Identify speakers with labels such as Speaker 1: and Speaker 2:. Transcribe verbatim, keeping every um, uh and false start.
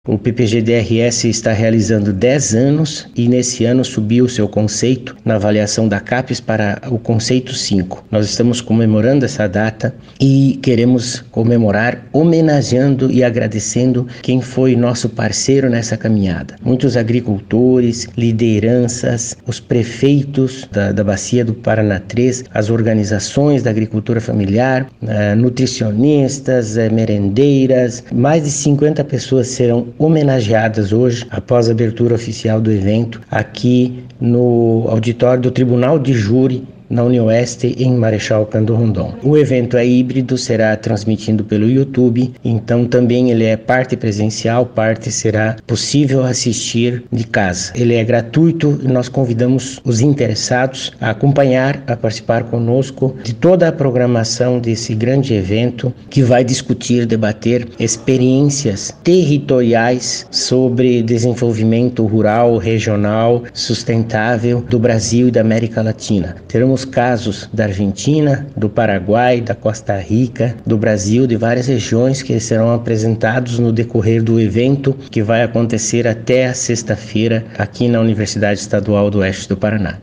Speaker 1: O P P G D R S está realizando dez anos e nesse ano subiu o seu conceito na avaliação da CAPES para o conceito cinco. Nós estamos comemorando essa data e queremos comemorar homenageando e agradecendo quem foi nosso parceiro nessa caminhada. Muitos agricultores, lideranças, os prefeitos da, da Bacia do Paraná três, as organizações da agricultura familiar, eh, nutricionistas, eh, merendeiras, mais de cinquenta pessoas serão homenageadas hoje, após a abertura oficial do evento, aqui no auditório do Tribunal de Júri, na Unioeste, em Marechal Cândido Rondon. O evento é híbrido, será transmitido pelo YouTube, então também ele é parte presencial, parte será possível assistir de casa. Ele é gratuito e nós convidamos os interessados a acompanhar, a participar conosco de toda a programação desse grande evento que vai discutir, debater experiências territoriais sobre desenvolvimento rural, regional, sustentável do Brasil e da América Latina. Teremos casos da Argentina, do Paraguai, da Costa Rica, do Brasil, de várias regiões que serão apresentados no decorrer do evento que vai acontecer até a sexta-feira aqui na Universidade Estadual do Oeste do Paraná.